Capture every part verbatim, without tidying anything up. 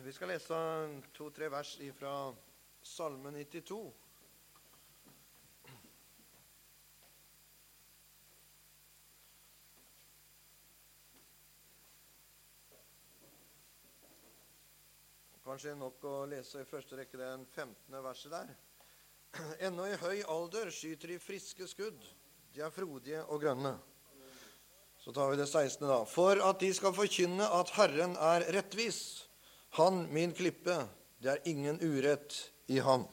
Vi skal lese to-tre vers fra Salme nittito. Kanskje nok å lese i første rekke den femtende verset der. Ennå i høy alder skyter de friske skudd, de er frodige og grønne. Så tar vi det sekstende da. For at de skal forkynne at Herren er rettvis, han min klippe, det er ingen urett i ham.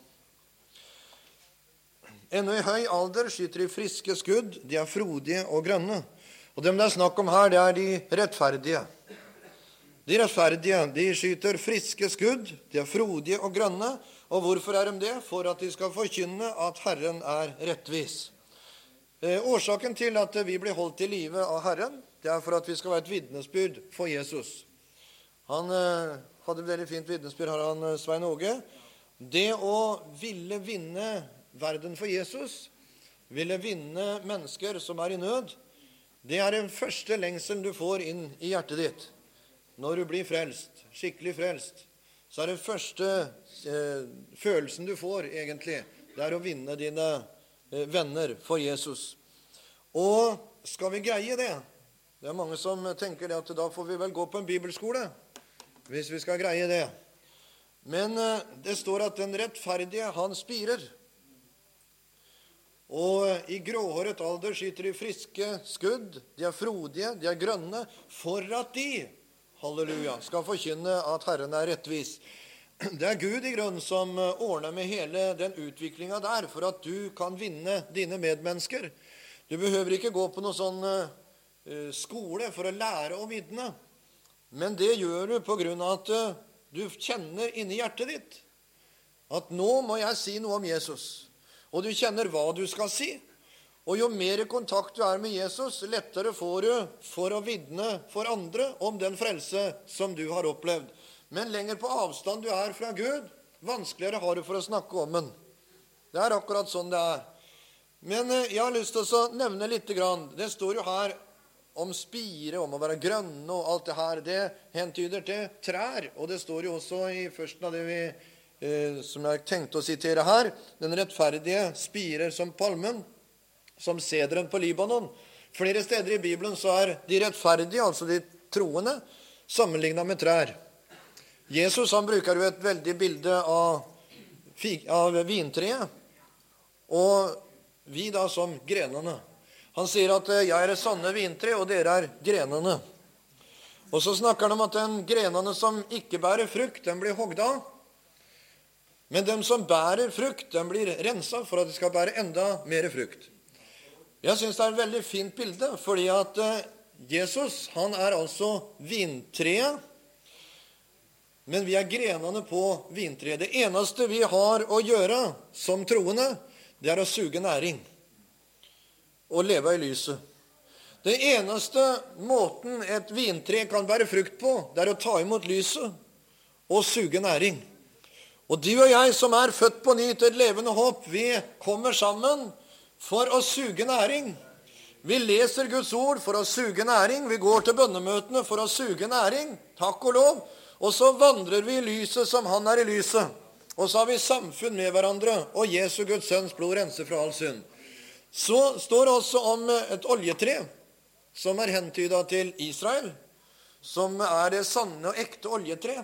Ennå i høy alder skyter de friske skudd, de er frodige og grønne. Og dem det er snakk om her, det er de rettferdige. De rettferdige, de skyter friske skudd, de er frodige og grønne. Og hvorfor er de det? For at de skal forkynne at Herren er rettvis. Eh, årsaken til at vi blir holdt i live av Herren, det er for at vi skal være et vitnesbyrd for Jesus. Han eh, hadde et veldig fint vitnesbyrd, har han Svein Åge. Det å ville vinne verden for Jesus, ville vinne mennesker som er i nød, det er den første lengselen du får inn i hjertet ditt. Når du blir frelst, skikkelig frelst, så er det første eh, følelsen du får egentlig, det er å vinne dine eh, venner for Jesus. Og skal vi greie det? Det er mange som tenker det at da får vi vel gå på en bibelskole, hvis vi skal greie det. Men eh, det står at den rettferdige, han spirer. Og i gråhåret alder skyter de friske skudd, de er frodige, de er grønne, for at de, halleluja, skal forkynne at Herren er rettvis. Det er Gud i grunn som ordner med hele den utviklingen der, for at du kan vinne dine medmennesker. Du behøver ikke gå på noen sånn uh, skole for å lære å vitne, men det gjør du på grunn av at uh, du kjenner inni hjertet ditt at nå må jeg si noe om Jesus, og du kjenner hva du skal si. Og jo mer kontakt du er med Jesus, lettere får du for å vitne for andre om den frelse som du har opplevd. Men lenger på avstand du er fra Gud, vanskeligere har du for å snakke om den. Det er akkurat sånn det er. Men jeg har lyst til å nevne litt grann. Det står jo her om spire, om å være grønne og alt det her. Det hentyder til trær, og det står jo også i førsten av det vi, eh, som jeg tenkte å sitere her. Den rettferdige spirer som palmen, som sederen på Libanon. Flere steder i Bibelen så er de rettferdige, altså de troende, sammenlignet med trær. Jesus han bruker jo et veldig bilde av, av vintreet, og vi da som grenene. Han sier at jeg er det sanne vintre, og dere er grenene. Og så snakker han om at den grenene som ikke bærer frukt, den blir hogd av. Men de som bærer frukt, den blir renset for at de skal bære enda mer frukt. Jeg synes det er et veldig fint bilde, fordi at Jesus, han er altså vintreet, men vi er grenene på vintreet. Det eneste vi har å gjøre som troende, det er å suge næring og leve i lyset. Det eneste måten et vintre kan bære frukt på, det er å ta imot lyset og suge næring. Og du og jeg som er født på ny til et levende håp, vi kommer sammen for å suge næring. Vi leser Guds ord for å suge næring. Vi går til bønnemøtene for å suge næring. Takk og lov. Og så vandrer vi i lyset som han er i lyset. Og så har vi samfunn med hverandre. Og Jesu Guds sønns blod renser fra all synd. Så står det også om et oljetre som er hentydet til Israel, som er det sanne og ekte oljetre.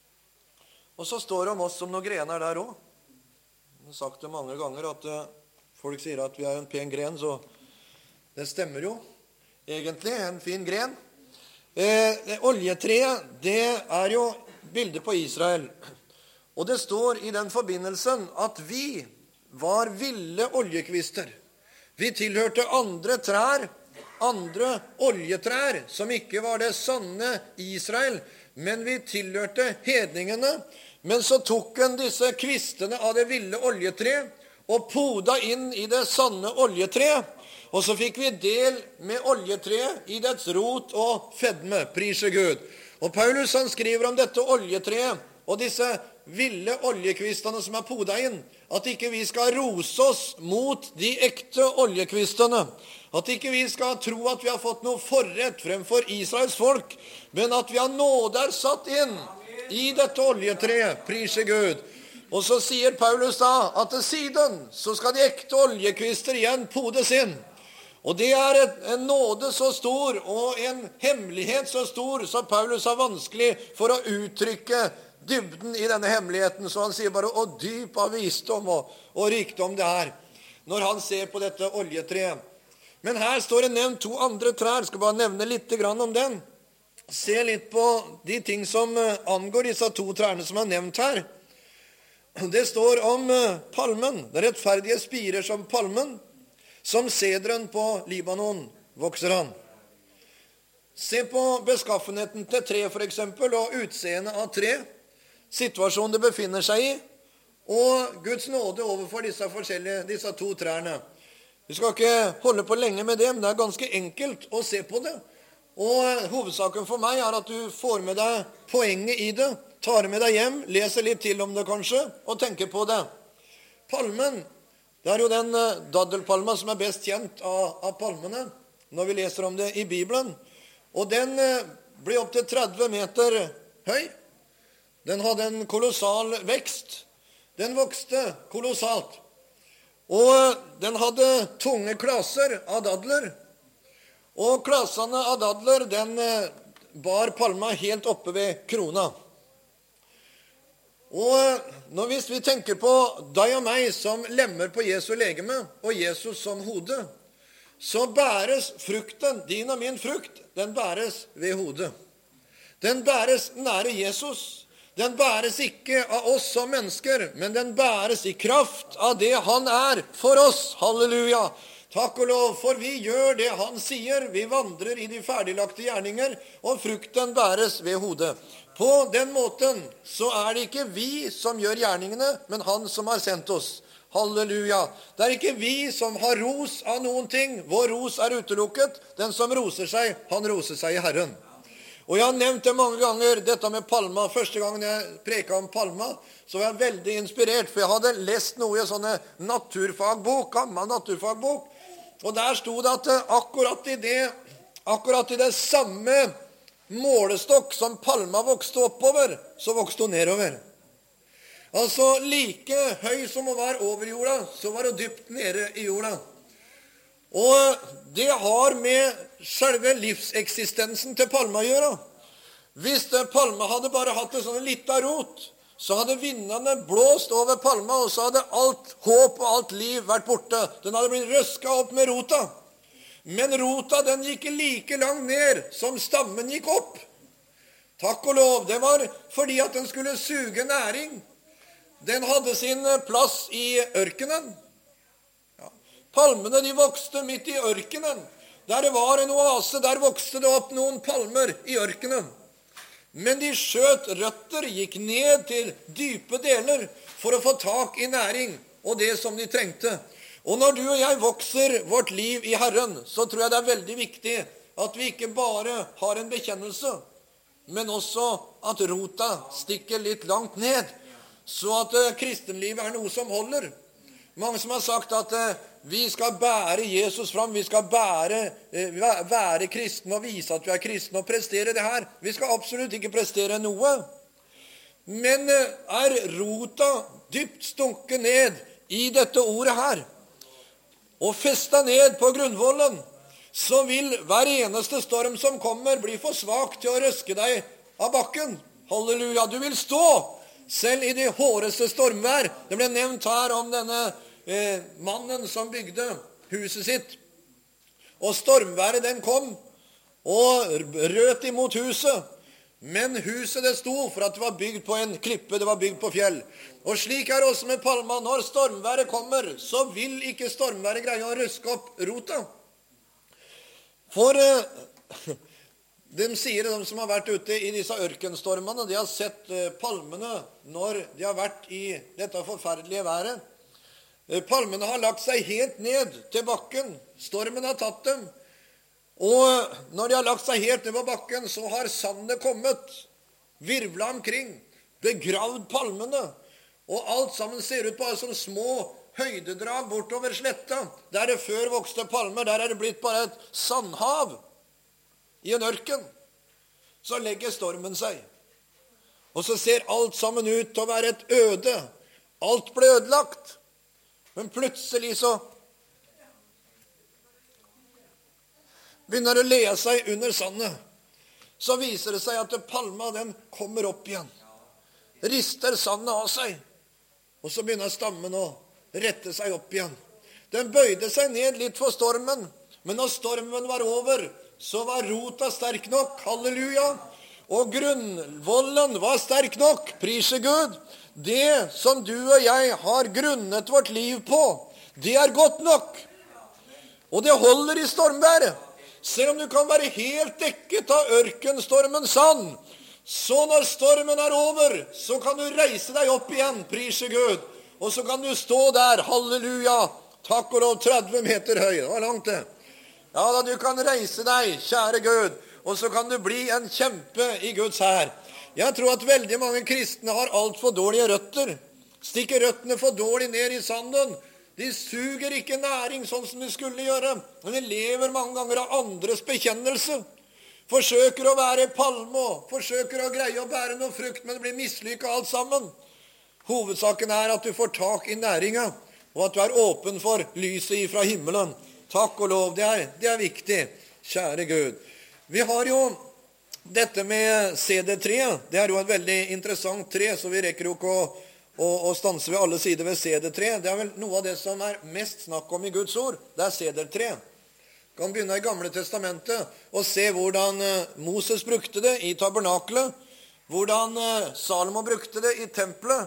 Og så står det om oss som noen grener der også. Jeg har sagt det mange ganger at folk sier at vi er en pen gren, så det stemmer jo. Egentlig en fin gren. Eh, oljetreet, det er jo bildet på Israel. Og det står i den forbindelsen at vi var ville oljekvister. Vi tilhørte andre trær, andre oljetrær, som ikke var det sanne Israel, men vi tilhørte hedningene. Men så tok en disse kvistene av det ville oljetreet, og poda inn i det sanne oljetreet, og så fikk vi del med oljetreet i dets rot og fedme, prise Gud. Og Paulus han skriver om dette oljetreet, og disse ville oljekvistene som er poda inn, at ikke vi skal rose oss mot de ekte oljekvistene, at ikke vi skal tro at vi har fått noe forrett fremfor Israels folk, men at vi har nåde er satt inn i dette oljetreet, priser Gud. Og så sier Paulus da at til siden så skal de ekte oljekvister igjen podes inn. Og det er et, en nåde så stor og en hemmelighet så stor, så Paulus har vanskelig for å uttrykke dybden i denne hemmeligheten. Så han sier bare, og dyp av visdom og, og rikdom det er, når han ser på dette oljetreet. Men her står det nevnt to andre trær. Jeg skal bare nevne litt grann om den. Se litt på de ting som angår disse to trærne som er nevnt her. Det står om palmen. Det er rettferdige spirer som palmen. Som sedren på Libanon vokser han. Se på beskaffenheten til tre for eksempel, og utseendet av tre. Situasjonen det befinner seg i, og Guds nåde overfor disse forskjellige, disse to trærne. Vi skal ikke holde på lenge med det, men det er ganske enkelt å se på det. Og hovedsaken for meg er at du får med deg poenget i det, tar med deg hjem, leser litt til om det kanskje, og tenker på det. Palmen, det er jo den daddelpalma som er best kjent av, av palmene, når vi leser om det i Bibelen. Og den ble opp til tretti meter høy. Den hadde en kolossal vekst. Den vokste kolossalt. Og den hadde tunge klaser av dadler. Og klasene av dadler, den bar palma helt oppe ved krona. Og når hvis vi tenker på deg og meg som lemmer på Jesu legeme, og Jesus som hode, så bæres frukten, din og min frukt, den bæres ved hodet. Den bæres nære Jesus. Den bæres ikke av oss som mennesker, men den bæres i kraft av det han er for oss. Halleluja! Takk og lov, for vi gjør det han sier. Vi vandrer i de ferdiglagte gjerninger, og frukten bæres ved hodet. På den måten så er det ikke vi som gjør gjerningene, men han som har sendt oss. Halleluja! Det er ikke vi som har ros av noen ting. Vår ros er utelukket. Den som roser seg, han roser seg i Herren. Og jeg har nevnt det mange ganger, dette med palma. Første gangen jeg preket om palma, så var jeg veldig inspirert, for jeg hadde lest noe i sånne naturfagbok, gammel naturfagbok. Og der stod det at akkurat i det, akkurat i det samme målestokk som palma vokste oppover, så vokste hun nedover. Altså like høy som hun var over jorda, så var hun dypt nede i jorda. Og det har med selve livseksistensen til palma å gjøre. Hvis palma hadde bare hatt en sånn liten rot, så hadde vindene blåst over palma, og så hadde alt håp og alt liv vært borte. Den hadde blitt røsket opp med rota. Men rota, den gikk like langt ned som stammen gikk opp. Takk og lov, det var fordi at den skulle suge næring. Den hadde sin plass i ørkenen. Palmene, de vokste midt i ørkenen. Der det var en oase, der vokste det opp noen palmer i ørkenen. Men de skjøt røtter, gikk ned til dype deler for å få tak i næring og det som de trengte. Og når du og jeg vokser vårt liv i Herren, så tror jeg det er veldig viktig at vi ikke bare har en bekjennelse, men også at rota stikker litt langt ned, så at kristenlivet er noe som holder. Mange som har sagt at eh, vi skal bære Jesus fram, vi skal bære, eh, være kristne og vise at vi er kristne og prestere det her. Vi skal absolutt ikke prestere noe. Men eh, er rota dypt stunket ned i dette ordet her, og festet ned på grunnvollen, så vil hver eneste storm som kommer bli for svak til å røske deg av bakken. Halleluja, du vil stå selv i det hårdeste stormvær. Det ble nevnt her om denne eh, mannen som bygde huset sitt. Og stormværet den kom og røt imot huset. Men huset det sto for at det var bygd på en klippe, det var bygd på fjell. Og slik er det også med palma. Når stormværet kommer, så vil ikke stormværet greie å røske opp rota. For eh, de sier, de som har vært ute i disse ørkenstormene, de har sett eh, palmene når de har vært i dette forferdelige været. Eh, palmene har lagt seg helt ned til bakken. Stormen har tatt dem. Og når de har lagt seg helt ned på bakken, så har sandet kommet, virvlet omkring, begravd palmene. Og alt sammen ser ut bare som små høydedrag bortover sletta. Der det før vokste palmer, der er det blitt bare et sandhav i en ørken. Så legger stormen seg. Og så ser alt sammen ut til å være et øde. Alt ble ødelagt. Men plutselig så begynner det å le seg under sandet. Så viser det seg at palma den kommer opp igjen. Rister sandet av seg. Og så begynner stammen å rette seg opp igjen. Den bøyde seg ned litt for stormen. Men når stormen var over, så var rota sterk nok. Halleluja. Og grunnvollen var sterk nok. Prise Gud. Det som du og jeg har grunnet vårt liv på, det er godt nok. Og det holder i stormværet. Selv om du kan være helt dekket av ørkenstormens sand, så når stormen er over, så kan du reise deg opp igjen, prise Gud. Og så kan du stå der, halleluja, takk og lov, tretti meter høy. Det var langt det. Ja, da du kan reise deg, kjære Gud, og så kan du bli en kjempe i Guds hær. Jeg tror at veldig mange kristne har alt for dårlige røtter. Stikker røttene for dårlig ned i sanden. De suger ikke næring sånn som de skulle gjøre. Men de lever mange ganger av andres bekjennelse. Forsøker å være palme, forsøker å greie å bære noe frukt, men det blir mislykket alt sammen. Hovedsaken er at du får tak i næringen, og at du er åpen for lyset ifra himmelen. Takk og lov, det er, det er viktig, kjære Gud. Vi har jo dette med sedertreet. Det er jo et veldig interessant tre, så vi rekker jo ikke å, å, å stanse ved alle sider ved sedertreet. Det er vel noe av det som er mest snakk om i Guds ord. Det er sedertre. Du kan begynne i Gamle testamentet og se hvordan Moses brukte det i tabernakelet, hvordan Salomo brukte det i tempelet.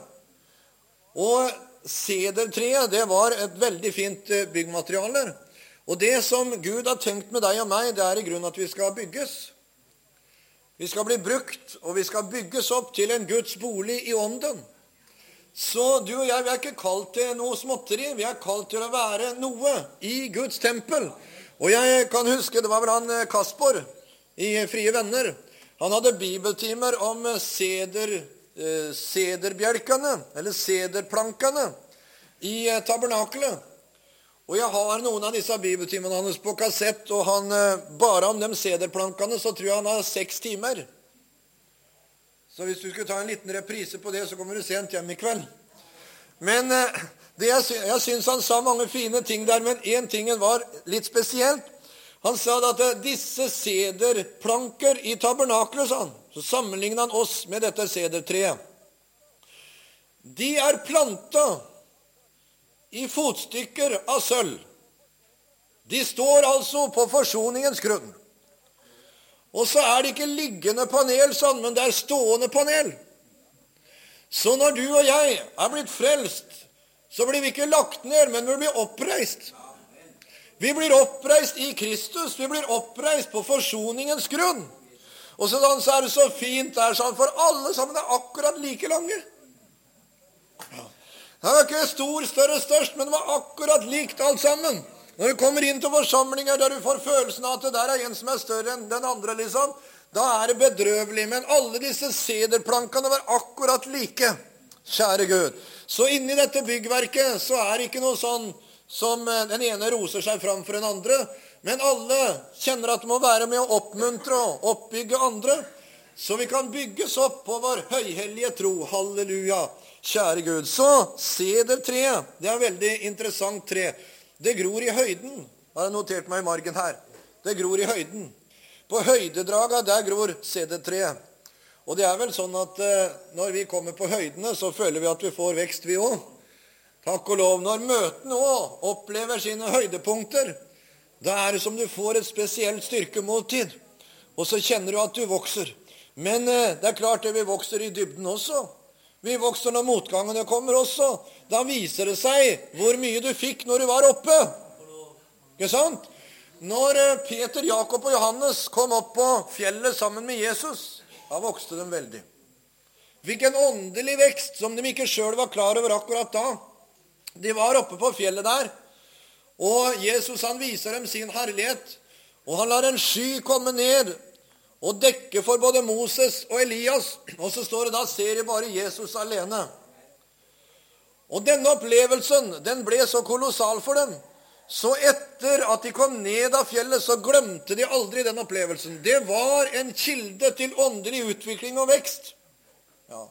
Og sedertreet, det var et veldig fint byggmateriale. Og det som Gud har tenkt med deg og meg, det er i grunnen at vi skal bygges. Vi skal bli brukt, og vi skal bygges opp til en Guds bolig i ånden. Så du og jeg, vi er ikke kalt til noe småtteri, vi er kalt til å være noe i Guds tempel. Og jeg kan huske, det var vel han Kasper i Frie Venner. Han hadde bibeltimer om seder, eh, sederbjelkene, eller sederplankene, i tabernakelet. Og jeg har noen av disse bibeltimene hans på kassett, og han, bare om de sederplankene, så tror jeg han har seks timer. Så hvis du skulle ta en liten reprise på det, så kommer du sent hjem i kveld. Men det jeg, jeg synes han sa mange fine ting der, men en ting var litt spesielt. Han sa at disse sederplanker i tabernaklet, sa han, så sammenlignet han oss med dette sedertreet. De er plantet i fotstykker av sølv. De står altså på forsoningens grunn. Og så er det ikke liggende panel, sånn, men det er stående panel. Så når du og jeg er blitt frelst, så blir vi ikke lagt ned, men vi blir oppreist. Vi blir oppreist i Kristus, vi blir oppreist på forsoningens grunn. Og så er det så fint der, sånn, for alle sammen er akkurat like lange. Det var ikke stor, større, størst, men det var akkurat likt alt sammen. Når du kommer inn til forsamlinger der du får følelsen av at det der er en som er større enn den andre, liksom, da er det bedrøvelig. Men alle disse sederplankene var akkurat like, kjære Gud. Så inni dette byggverket så er det ikke noe sånn som den ene roser seg fram for den andre, men alle kjenner at det må være med å oppmuntre og oppbygge andre, så vi kan bygges opp på vår høyhellige tro. Halleluja, kjære Gud. Så sedertreet, det er et veldig interessant tre. Det gror i høyden. Har jeg notert meg i margen her. Det gror i høyden. På høydedraga, der gror sedertreet. Og det er vel sånn at eh, når vi kommer på høydene, så føler vi at vi får vekst vi også. Takk og lov. Når møtene også opplever sine høydepunkter, da er det som du får et spesielt styrkemåltid. Og så kjenner du at du vokser. Men eh, det er klart det vi vokser i dybden også. Vi vokser når motgangene kommer også. Da viser det seg hvor mye du fikk når du var oppe. Ikke sant? Når Peter, Jakob og Johannes kom opp på fjellet sammen med Jesus, da vokste de veldig. Fikk en åndelig vekst som de ikke selv var klar over akkurat da. De var oppe på fjellet der, og Jesus han viser dem sin herlighet, og han lar en sky komme ned og dekke for både Moses og Elias. Og så står det da, ser de bare Jesus alene. Og denne opplevelsen, den ble så kolossal for dem. Så etter at de kom ned av fjellet, så glemte de aldri den opplevelsen. Det var en kilde til åndelig utvikling og vekst. Ja.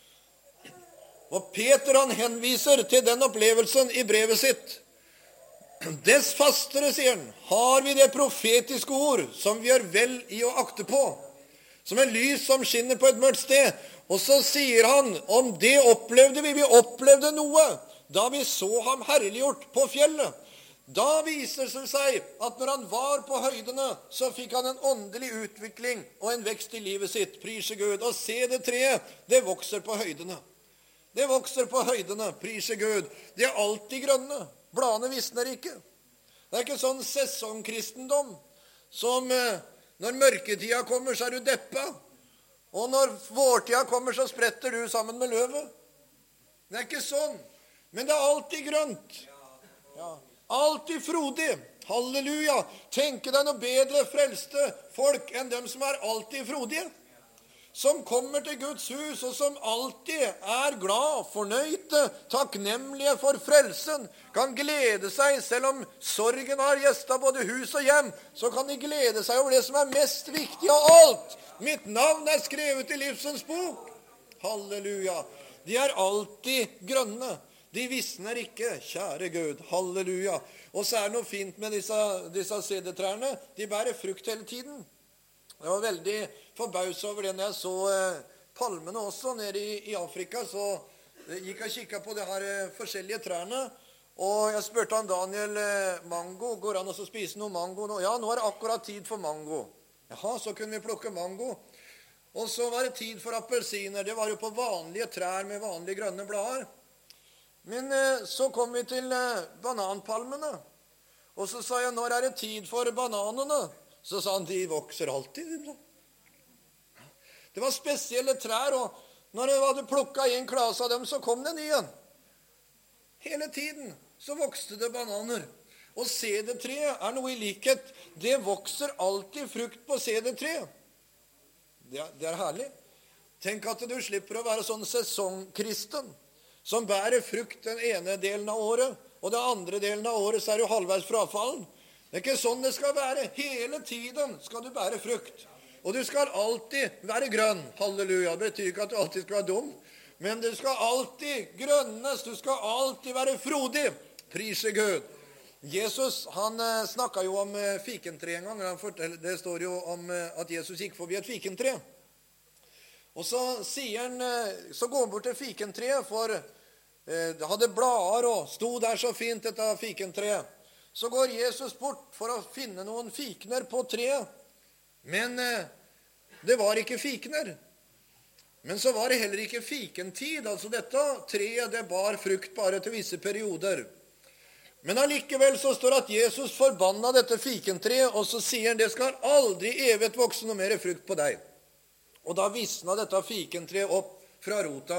Og Peter han henviser til den opplevelsen i brevet sitt. Dess fastere, sier han, har vi det profetiske ord som vi gjør vel i å akte på, som en lys som skinner på et mørkt sted. Og så sier han, om det opplevde vi, vi opplevde noe da vi så ham herliggjort på fjellet. Da viser det seg at når han var på høydene, så fikk han en åndelig utvikling og en vekst i livet sitt. Prise Gud. Og se det treet, det vokser på høydene. Det vokser på høydene, prise Gud. Det er alltid grønne. Bladene visner ikke. Det er ikke sånn sesongkristendom som eh, når mørketida kommer, så er du deppa. Og når vårtida kommer, så spretter du sammen med løvet. Det er ikke sånn. Men det er alltid grønt. Ja. Alltid frodig. Halleluja. Tenke deg noe bedre frelste folk enn dem som er alltid frodige. Som kommer til Guds hus, og som alltid er glad, fornøyde, takknemlige for frelsen, kan glede seg, selv om sorgen har gjestet både hus og hjem, så kan de glede seg over det som er mest viktig av alt. Mitt navn er skrevet i livsens bok. Halleluja. De er alltid grønne. De visner ikke, kjære Gud. Halleluja. Og så er det noe fint med disse, disse sedetrærne. De bærer frukt hele tiden. Jeg var veldig forbauset over det når jeg så eh, palmene også nede i, i Afrika. Så eh, gikk jeg og kikket på de her eh, forskjellige trærne. Og jeg spurte han Daniel eh, mango. Går han også å spise noe mango nå? Ja, nå er det akkurat tid for mango. Jaha, så kunne vi plukke mango. Og så var det tid for appelsiner. Det var jo på vanlige trær med vanlige grønne blader. Men eh, så kom vi til eh, bananpalmene. Og så sa jeg, når er det tid for bananene? Så sa han, de vokser alltid. Det var spesielle trær, og når jeg hadde plukket en klase av dem, så kom det en igjen. Hele tiden så vokste det bananer. Og sedetreet er noe i likhet. Det vokser alltid frukt på sedetreet. Det er, det er herlig. Tenk at du slipper å være sånn sesongkristen, som bærer frukt den ene delen av året, og den andre delen av året så er du halvveis frafallen. Det er ikke sånn det skal være. Hele tiden skal du bære frukt. Og du skal alltid være grønn. Halleluja. Det betyr ikke at du alltid skal være dum. Men du skal alltid grønnes. Du skal alltid være frodig. Prise Gud. Jesus, han eh, snakket jo om eh, fikentre en gang. Han forteller, det står jo om eh, at Jesus gikk forbi et fikentre. Og så sier han, eh, så går han bort til fikentreet, for eh, det hadde blader og sto der så fint dette fikentreet. Så går Jesus bort for å finne noen fikner på treet. Men eh, det var ikke fikner. Men så var det heller ikke fikentid. Altså dette treet, det bar frukt bare til visse perioder. Men allikevel så står det at Jesus forbanna dette fikentreet, og så sier han, det skal aldri evig vokse noe mer frukt på deg. Og da visna dette fikentreet opp fra rota.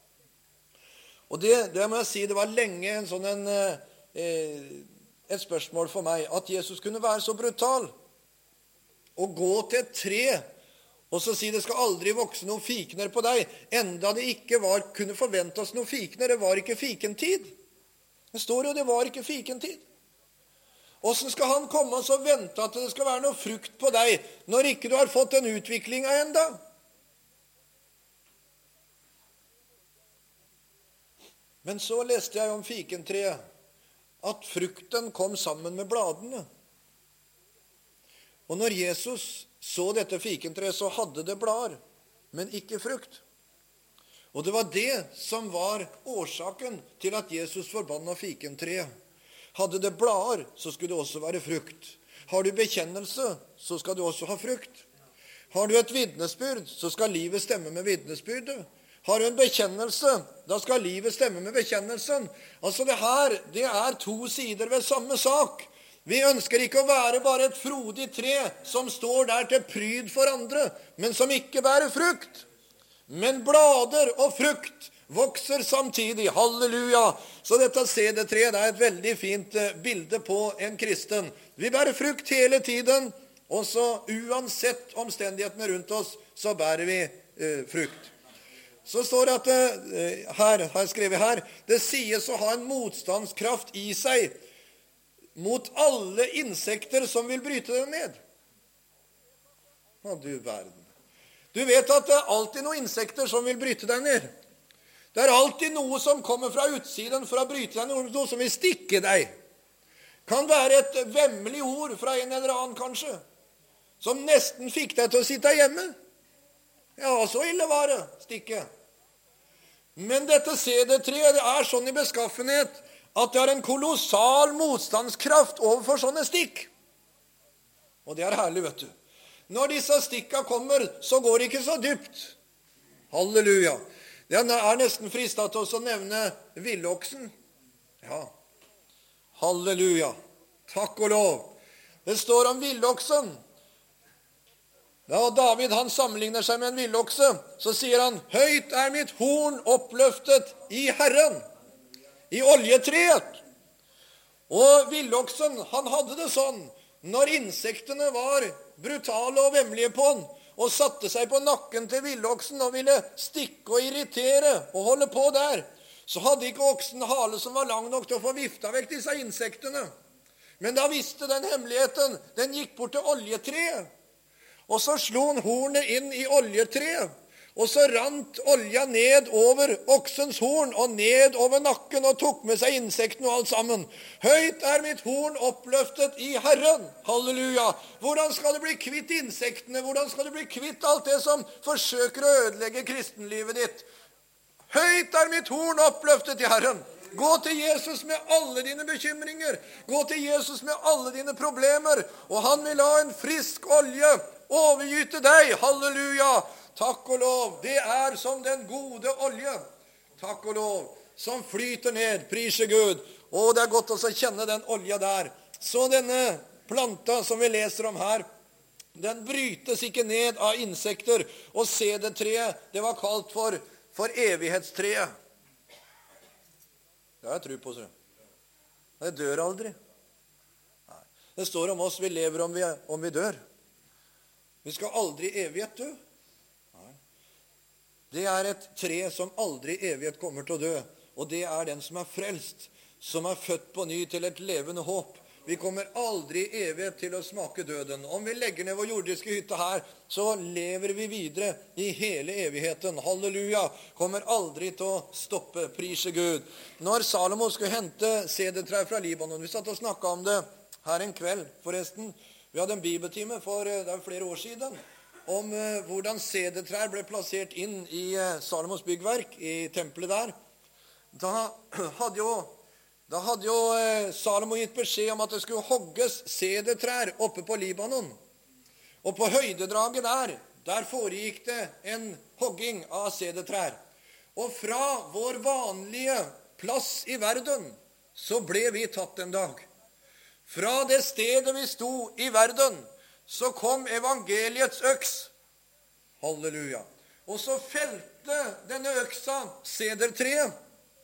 Og det, det må jeg si, det var lenge en sånn en... Eh, et spørsmål for meg, at Jesus kunne være så brutal og gå til et tre og så si det skal aldri vokse noen fikner på deg, enda det ikke var, kunne forventes noen fikner. Det var ikke fikentid. Det står jo det var ikke fikentid. Hvordan skal han komme og så vente at det skal være noe frukt på deg når ikke du har fått den utviklingen enda? Men så leste jeg om fikentreet, at frukten kom sammen med bladene. Og når Jesus så dette fikentreet, så hadde det blader, men ikke frukt. Og det var det som var årsaken til at Jesus forbanna fikentreet. Hadde det blader, så skulle det også være frukt. Har du bekjennelse, så skal du også ha frukt. Har du et vitnesbyrd, så skal livet stemme med vitnesbyrdet. Har du en bekjennelse, da skal livet stemme med bekjennelsen. Altså det her, det er to sider ved samme sak. Vi ønsker ikke å være bare et frodig tre som står der til pryd for andre, men som ikke bærer frukt. Men blader og frukt vokser samtidig. Halleluja! Så dette sedetreet er et veldig fint bilde på en kristen. Vi bærer frukt hele tiden, og så uansett omstendighetene rundt oss, så bærer vi eh, frukt. Så står det at det, her, har jeg skrevet her, det sies å ha en motstandskraft i seg mot alle insekter som vil bryte den ned. Å, du verden. Du vet at det er alltid noen insekter som vil bryte deg ned. Det er alltid noe som kommer fra utsiden for å bryte deg ned, noe som vil stikke deg. Kan være et vemmelig ord fra en eller annen kanskje, som nesten fikk deg til å sitte hjemme. Ja, så ille var det, stikke. Men dette sedertreet er sånn i beskaffenhet at det har en kolossal motstandskraft overfor sånne stikk. Og det er herlig, vet du. Når disse stikka kommer, så går det ikke så dypt. Halleluja. Det er nesten fristet til oss å nevne villoksen. Ja. Halleluja. Takk og lov. Det står om villoksen. Da David han sammenligner seg med en villokse, så sier han, høyt er mitt horn oppløftet i Herren, i oljetreet. Og villoksen, han hadde det sånn, når insektene var brutale og vemmelige på han, og satte seg på nakken til villoksen og ville stikke og irritere og holde på der, så hadde ikke oksen hale som var lang nok til å få vifta vekk disse insektene. Men da visste den hemmeligheten, den gikk bort til oljetreet. Og så slo han hornet inn i oljetreet, og så rant olja ned over oksens horn og ned over nakken og tok med seg insektene og alt sammen. Høyt er mitt horn oppløftet i Herren. Halleluja. Hvordan skal du bli kvitt insektene? Hvordan skal du bli kvitt alt det som forsøker å ødelegge kristenlivet ditt? Høyt er mitt horn oppløftet i Herren. Gå til Jesus med alle dine bekymringer. Gå til Jesus med alle dine problemer. Og han vil ha en frisk olje overgyte deg. Halleluja. Takk og lov. Det er som den gode olje. Takk og lov. Som flyter ned. Prise Gud. Og det er godt å kjenne den olja der. Så denne planta som vi leser om her, den brytes ikke ned av insekter. Og sedertreet, det var kalt for, for evighetstreet. Det har jeg tro på, så. Det dør aldri. Nei. Det står om oss, vi lever om vi, om vi dør. Vi skal aldri evighet dø. Nei. Det er et tre som aldri evighet kommer til å dø. Og det er den som er frelst, som er født på ny til et levende håp. Vi kommer aldri evighet til å smake døden. Om vi legger ned vår jordiske hytte her, så lever vi videre i hele evigheten. Halleluja. Kommer aldri til å stoppe. Prise Gud. Når Salomo skulle hente sedertrær fra Libanon, vi satt og snakket om det her en kveld, forresten. Vi hadde en bibeltime for det er flere år siden, om uh, hvordan sedertrær ble plassert inn i uh, Salomos byggverk, i tempelet der. Da hadde jo Da hadde jo eh, Salomo gitt beskjed om at det skulle hogges sedertrær oppe på Libanon. Og på høydedraget der, der foregikk det en hogging av sedertrær. Og fra vår vanlige plass i verden, så ble vi tatt en dag. Fra det stedet vi sto i verden, så kom evangeliets øks. Halleluja. Og så felte denne øksa sedertreet.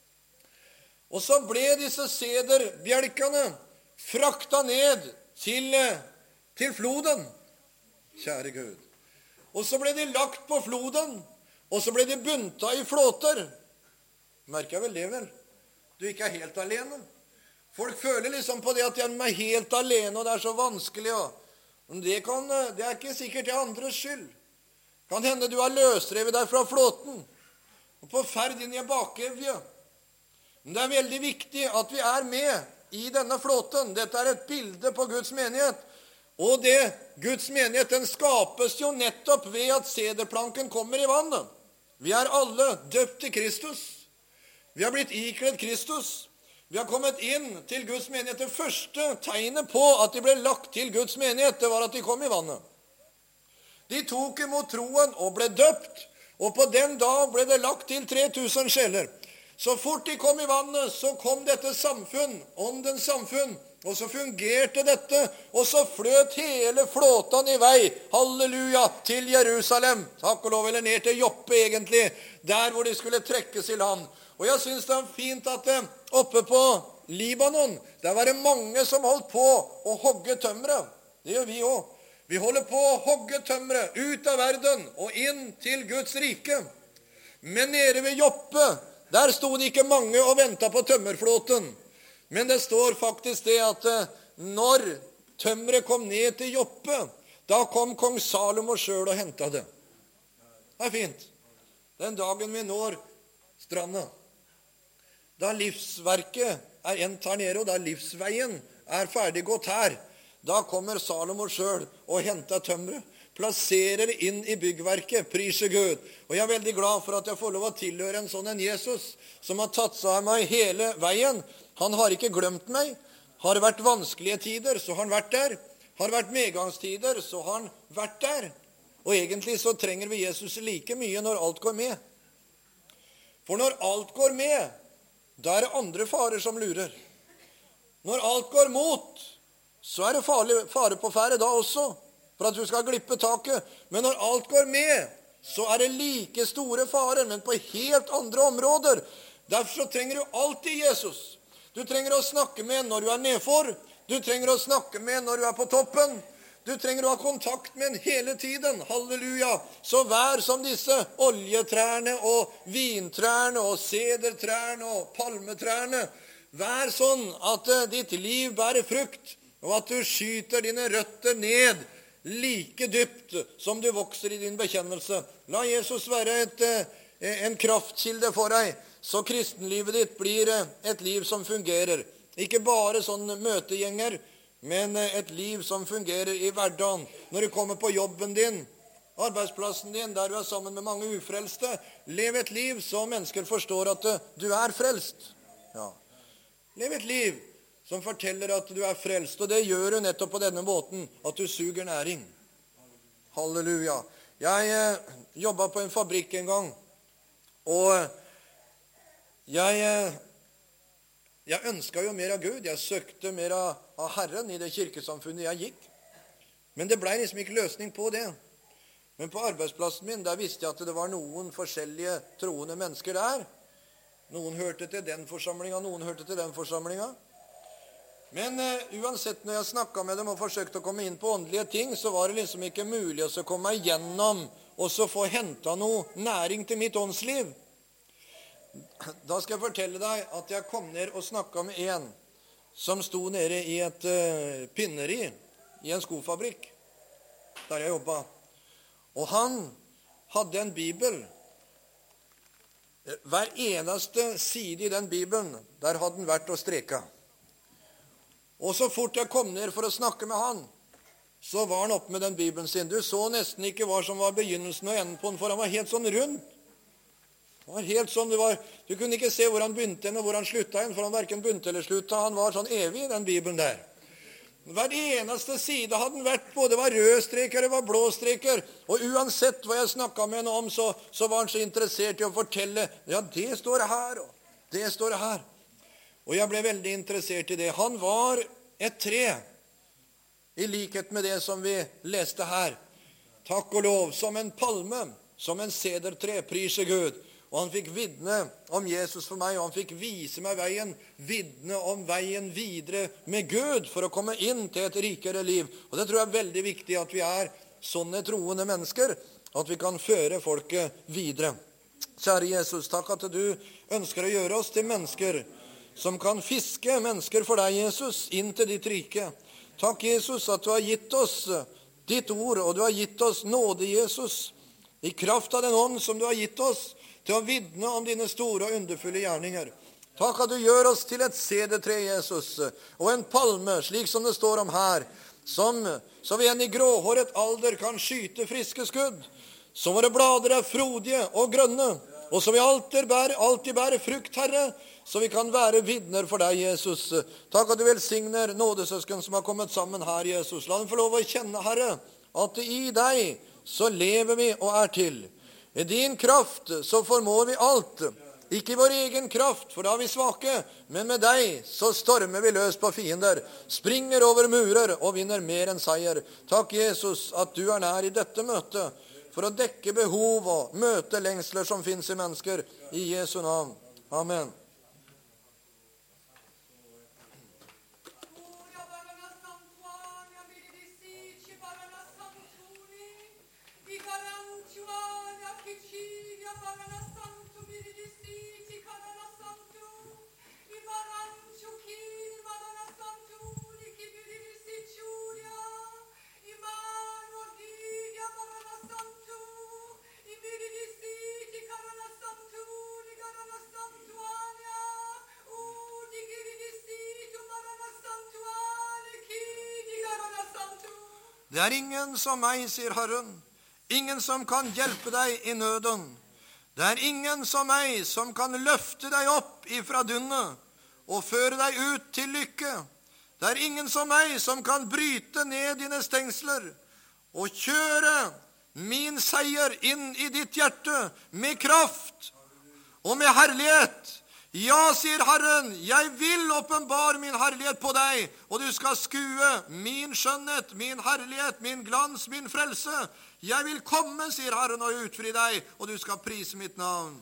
Og så ble disse sederbjelkene frakta ned til, til floden. Kjære Gud. Og så ble de lagt på floden, og så ble de bunta i flåter. Merker jeg vel det vel? Du ikke er helt alene. Folk føler liksom på det at de er helt alene, og det er så vanskelig. Men det, kan, det er ikke sikkert det er andres skyld. Kan hende du har løsrevet deg fra flåten, og på ferd inn i en bakevje. Men det er veldig viktig at vi er med i denne flåten. Dette er et bilde på Guds menighet. Og det, Guds menighet, den skapes jo nettopp ved at sederplanken kommer i vannet. Vi er alle døpt til Kristus. Vi har blitt ikledd Kristus. Vi har kommet inn til Guds menighet. Det første tegnet på at de ble lagt til Guds menighet, det var at de kom i vannet. De tok imot troen og ble døpt. Og på den dag ble det lagt til tre tusen sjeler. Så fort de kom i vannet, så kom dette samfunn, åndens samfunn, og så fungerte dette, og så fløt hele flåten i vei, halleluja, til Jerusalem, takk og lov, eller ned til Joppe egentlig, der hvor de skulle trekkes i land. Og jeg synes det er fint at det, oppe på Libanon, der var det mange som holdt på å hogge tømre. Det gjør vi også. Vi holder på å hogge tømre ut av verden og inn til Guds rike. Men nede ved Joppe, der stod det ikke mange og ventet på tømmerflåten. Men det står faktisk det at når tømmeret kom ned til Joppe, da kom kong Salomo selv og hentet det. Det er fint. Den dagen vi når stranda, da livsverket er endt her nede, og da livsveien er ferdig gått her, da kommer Salomo selv og henter tømmeret, plasserer inn i byggverket, priser Gud. Og jeg er veldig glad for at jeg får lov å tilhøre en sånn en Jesus, som har tatt seg av meg hele veien. Han har ikke glemt meg. Har det vært vanskelige tider, så har han vært der. Har det vært medgangstider, så har han vært der. Og egentlig så trenger vi Jesus like mye når alt går med. For når alt går med, da er det andre farer som lurer. Når alt går mot, så er det farlig, fare på ferde da også, for at du skal glippe taket. Men når alt går med, så er det like store farer, men på helt andre områder. Derfor så trenger du alltid Jesus. Du trenger å snakke med når du er nedfor. Du trenger å snakke med når du er på toppen. Du trenger å ha kontakt med en hele tiden. Halleluja. Så vær som disse oljetrærne og vintrærne og sedertrærne og palmetrærne. Vær sånn at ditt liv bærer frukt, og at du skyter dine røtter ned like dypt som du vokser i din bekjennelse. La Jesus være et, en kraftkilde for deg, så kristenlivet ditt blir et liv som fungerer. Ikke bare sånn møtegjenger, men et liv som fungerer i hverdagen. Når du kommer på jobben din, arbeidsplassen din, der du er sammen med mange ufrelste, lev et liv så mennesker forstår at du er frelst. Ja. Lev et liv som forteller at du er frelst, og det gjør du nettopp på denne måten, at du suger næring. Halleluja. Jeg eh, jobbet på en fabrikk en gang, og jeg, eh, jeg ønsket jo mer av Gud. Jeg søkte mer av, av Herren i det kirkesamfunnet jeg gikk. Men det ble liksom ikke løsning på det. Men på arbeidsplassen min, der visste jeg at det var noen forskjellige troende mennesker der. Noen hørte til den forsamlingen, noen hørte til den forsamlingen. Men uh, uansett, når jeg snakket med dem og forsøkte å komme inn på åndelige ting, så var det liksom ikke mulig å komme igjennom og så få hentet noe næring til mitt åndsliv. Da skal jeg fortelle deg at jeg kom ned og snakket med en som sto nede i et uh, pinneri i en skofabrikk, der jeg jobbet. Og han hadde en bibel. Hver eneste side i den bibelen, der hadde den vært og streket. Og så fort jeg kom ned for å snakke med han, så var han oppe med den bibelen sin. Du så nesten ikke hva som var begynnelsen og enden på den, for han var helt sånn rund. Han var helt sånn, det var, du kunne ikke se hvor han begynte og hvor han sluttet igjen, for han hverken begynte eller sluttet. Han var sånn evig i den bibelen der. Hver eneste side hadde den vært på. Det var røde streker, det var blå streker. Og uansett hva jeg snakket med henne om, så, så var han så interessert i å fortelle. Ja, det står her, og det står her. Og jeg ble veldig interessert i det. Han var et tre, i likhet med det som vi leste her. Takk og lov, som en palme, som en sedertre, priser Gud. Og han fikk vidne om Jesus for meg, og han fikk vise meg veien, vidne om veien videre med Gud, for å komme inn til et rikere liv. Og det tror jeg er veldig viktig at vi er sånne troende mennesker, at vi kan føre folket videre. Kjære Jesus, takk at du ønsker å gjøre oss til mennesker, som kan fiske mennesker for deg, Jesus, inn til ditt rike. Takk, Jesus, at du har gitt oss ditt ord, og du har gitt oss nåde, Jesus, i kraft av den ånd som du har gitt oss, til å vidne om dine store og underfulle gjerninger. Takk at du gjør oss til et sedertre, Jesus, og en palme, slik som det står om her, som, så vi enn i gråhåret alder kan skyte friske skudd, som våre blader er frodige og grønne, og så vi alltid bærer, alltid bærer frukt, Herre, så vi kan være vidner for deg, Jesus. Takk at du velsigner nådesøsken som har kommet sammen her, Jesus. La dem få lov å kjenne, Herre, at i deg så lever vi og er til. I din kraft så formår vi alt. Ikke i vår egen kraft, for da er vi svake, men med deg så stormer vi løs på fiender, springer over murer og vinner mer enn seier. Takk, Jesus, at du er nær i dette møtet, for å dekke behov og møte lengsler som finnes i mennesker. I Jesu navn. Amen. Iman og Gud, ja, bara santo, i Det er ingen som meg, sier Herren, ingen som kan hjelpe deg i nøden. Det er ingen som meg som kan løfte deg opp ifra dunnet og føre deg ut til lykke. Det er ingen som meg som kan bryte ned dine stengsler og kjøre min seier inn i ditt hjerte med kraft og med herlighet. Ja, sier Herren, jeg vil åpenbare min herlighet på deg, og du skal skue min skjønnhet, min herlighet, min glans, min frelse. Jeg vil komme, sier Herren, og utfri deg, og du skal prise mitt navn.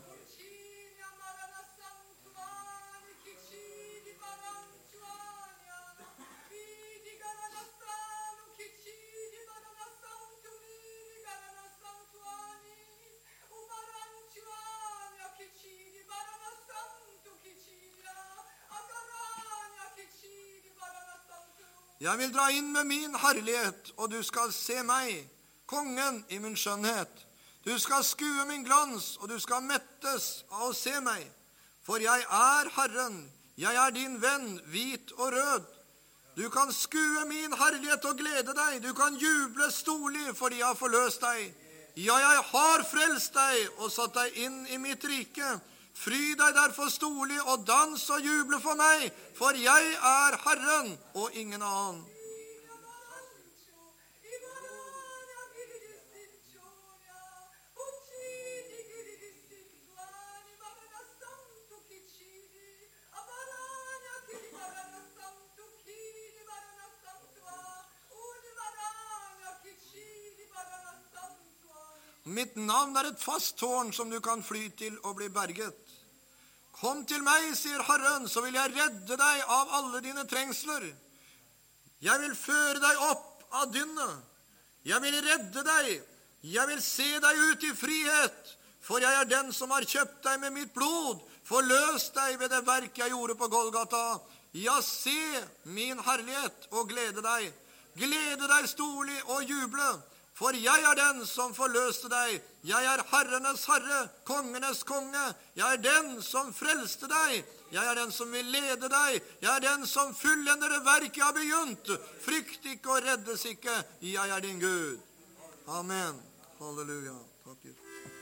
Jeg vil dra inn med min herlighet, og du skal se meg, kongen, i min skjønnhet. Du skal skue min glans, og du skal mettes av å se meg. For jeg er Herren, jeg er din venn, hvit og rød. Du kan skue min herlighet og glede deg. Du kan juble storlig fordi jeg har forløst deg. Ja, jeg har frelst deg og satt deg inn i mitt rike. Fry deg derfor storlig og dans og juble for meg, for jeg er Herren og ingen annen. Mitt navn er et fast tårn som du kan fly til og bli berget. Kom til meg, sier Herren, så vil jeg redde deg av alle dine trengsler. Jeg vil føre deg opp av dynnet. Jeg vil redde deg. Jeg vil se deg ut i frihet. For jeg er den som har kjøpt deg med mitt blod, forløst deg ved det verk jeg gjorde på Golgata. Ja, se min herlighet og glede deg. Glede deg storlig og juble. For jeg er den som forløste deg. Jeg er herrenes herre, kongenes konge. Jeg er den som frelste deg. Jeg er den som vil lede deg. Jeg er den som fullender det verk jeg har begynt. Frykt ikke og reddes ikke. Jeg er din Gud. Amen. Halleluja. Takk Gud.